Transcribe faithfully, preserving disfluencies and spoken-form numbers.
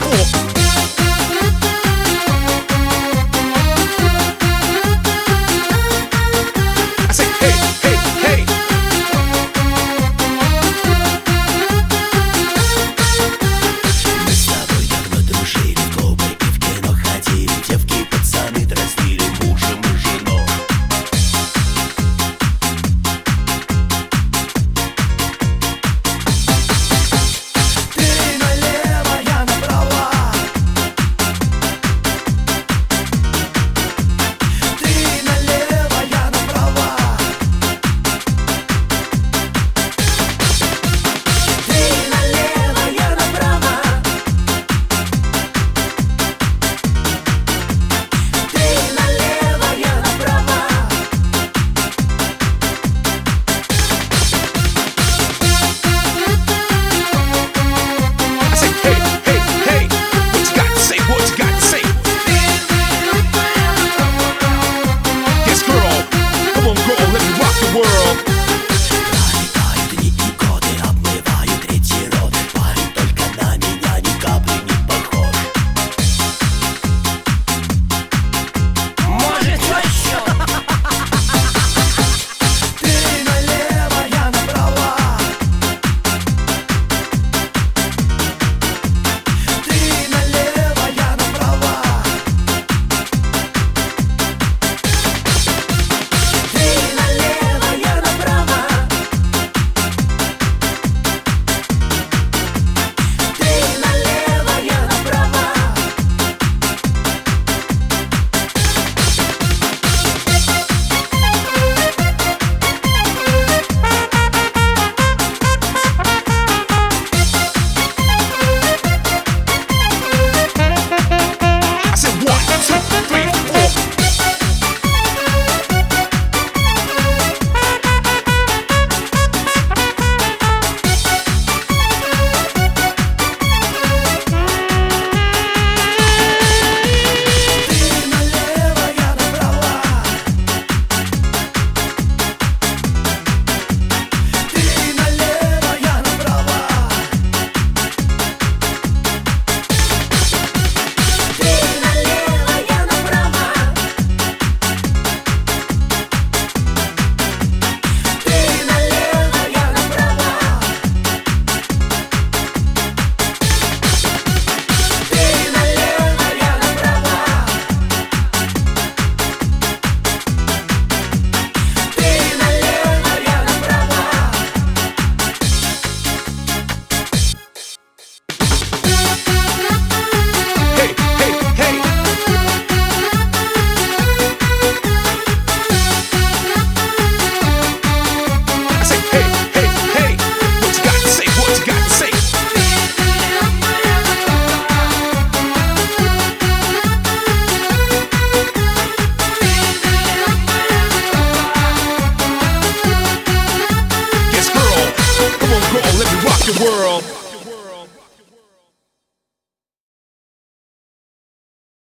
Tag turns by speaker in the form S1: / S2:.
S1: four. I say hey, hey, hey.
S2: Мы с тобой давно дружили, в клубы и в кино ходили. Девки, пацаны дразнили мужем и женой. Ты налево, я направо. Ты налево, я направо. Ты налево, я направо. Ты налево, я направо.
S1: I say hey, hey, hey. What you got to say? What you got to say? Yes, girl. Come on, girl. Let me rock the world.
S2: Пролетают дни и годы, обмываю третий рот. Парень только на меня ни капли не похож. Может, твой счет? Ты налево, я направо. Ты налево, я направо. Ты налево, я направо. Ты налево, я направо.
S1: I said one, two, three, four.
S2: Ты налево, я направо. Ты налево, я направо. Ты налево, я направо. Ты налево, я направо. Ты налево, я направо. Ты налево, я направо.
S1: Hey, hey, hey. I say hey, hey, hey. What you got to say? What you got to say? Yes, girl. Come on, girl. Let me rock the world.